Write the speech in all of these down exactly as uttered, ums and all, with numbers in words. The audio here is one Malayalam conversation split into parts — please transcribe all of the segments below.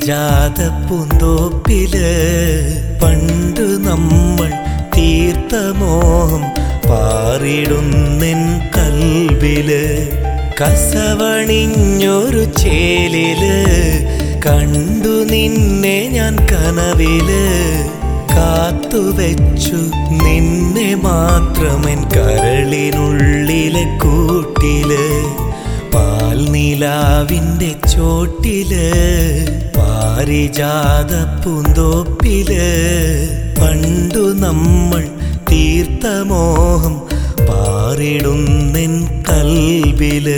പാരിജാത പൂന്തോപ്പില് പണ്ടു നമ്മൾ തീർത്ത മോഹം പാറിടുന്നെൻ കൽവില്. കസവണിഞ്ഞൊരു ചേലില് കണ്ടു നിന്നെ ഞാൻ കനവില്. കാത്തുവെച്ചു നിന്നെ മാത്രമെൻ കരളിനുള്ളിലെ കൂട്ടില്. പാൽനിലാവിൻ്റെ ചോട്ടില് പാരിജാത പൂന്തോപ്പില് പണ്ടു നമ്മൾ തീർത്ത മോഹം പാറിടുന്നെൻ കൽവില്.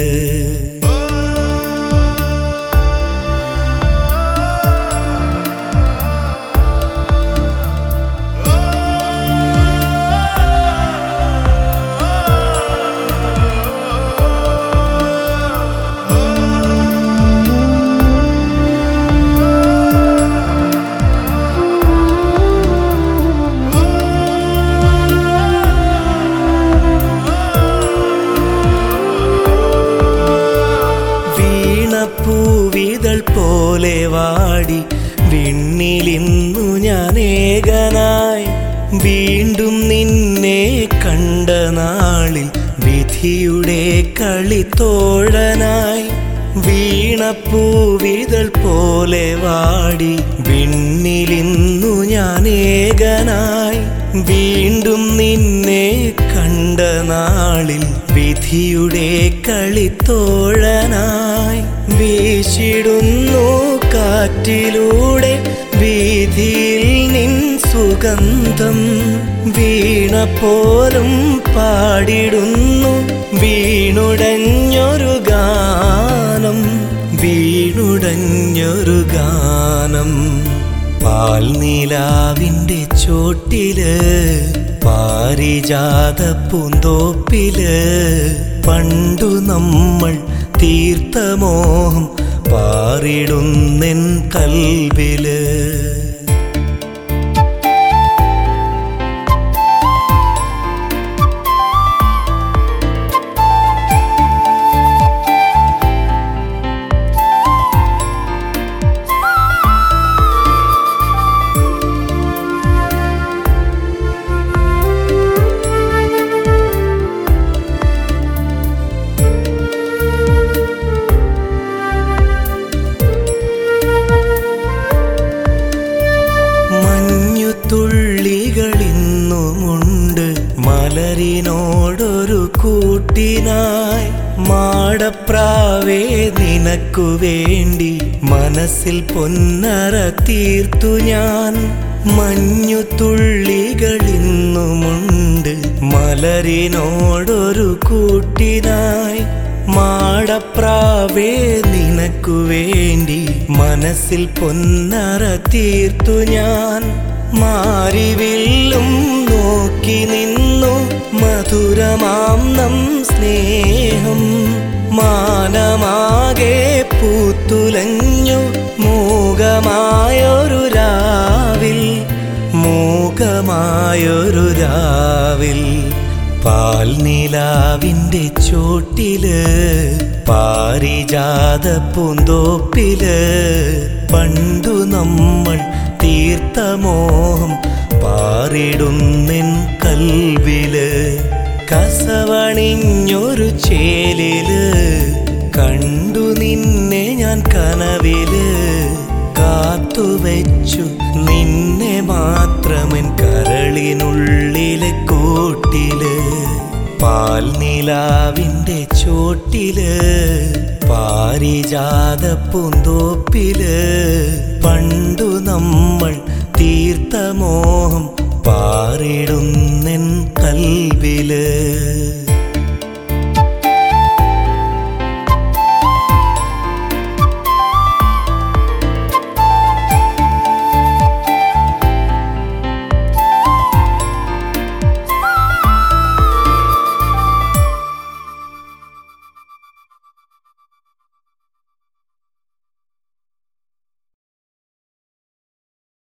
പൂവിതൾ പോലെ വാടി വിണ്ണിലിന്നു ഞാൻ ഏകനായി. വീണ്ടും നിന്നെ കണ്ട നാളിൽ വിധിയുടെ കളിത്തോഴനായി. വീണപ്പൂവിതൾ പോലെ വാടി വിണ്ണിലിന്നു ഞാൻ ഏകനായി. വീണ്ടും നിന്നെ കണ്ട നാളിൽ വിധിയുടെ കളിത്തോഴനായി. വീശിടുന്നു കാറ്റിലൂടെ വീതിയിൽ നിൻ സുഗന്ധം. വീണ പോലും പാടിടുന്നു വീണുടഞ്ഞൊരു ഗാനം. വീണുടഞ്ഞൊരു ഗാനം. പാൽനിലാവിൻ്റെ ചോട്ടില് പാരിജാത പൂന്തോപ്പില് പണ്ടു നമ്മൾ തീർത്ത മോഹം പാറിടുന്നെൻ കൽവില്. തുള്ളികളിന്നുമുണ്ട് മലരിനോടൊരു കൂട്ടിനായി. മാടപ്രാവേ നിനക്കു വേണ്ടി മനസ്സിൽ പൊന്നറ തീർത്തു ഞാൻ. മഞ്ഞു തുള്ളികളിന്നുമുണ്ട് മലരിനോടൊരു കൂട്ടിനായി. മാടപ്രാവേ നിനക്കു വേണ്ടി മനസ്സിൽ പൊന്നറ തീർത്തു ഞാൻ. മാരിവില്ലും നോക്കി നിന്നു മധുരമാം നം സ്നേഹം. മാനമാകെ പൂത്തുലഞ്ഞു മൂകമായൊരു രാവിൽ. മൂകമായൊരു രാവിൽ. പാൽനിലാവിൻ്റെ ചോട്ടില് പാരിജാത പൂന്തോപ്പില് പണ്ടു നമ്മൾ തീർത്ത മോഹം പാറിടുന്നെൻ കൽവില്. കസവണിഞ്ഞൊരു ചേലില് കണ്ടു നിന്നെ ഞാൻ കനവില്. കാത്തുവെച്ചു നിന്നെ മാത്രമെൻ കരളിനുള്ളിലെ കൂട്ടില്. പാൽനിലാവിൻ്റെ ചോട്ടില് പാരിജാത പൂന്തോപ്പില് പണ്ടു നമ്മൾ തീർത്ത മോഹം പാറിടുന്നെൻ കൽവില്.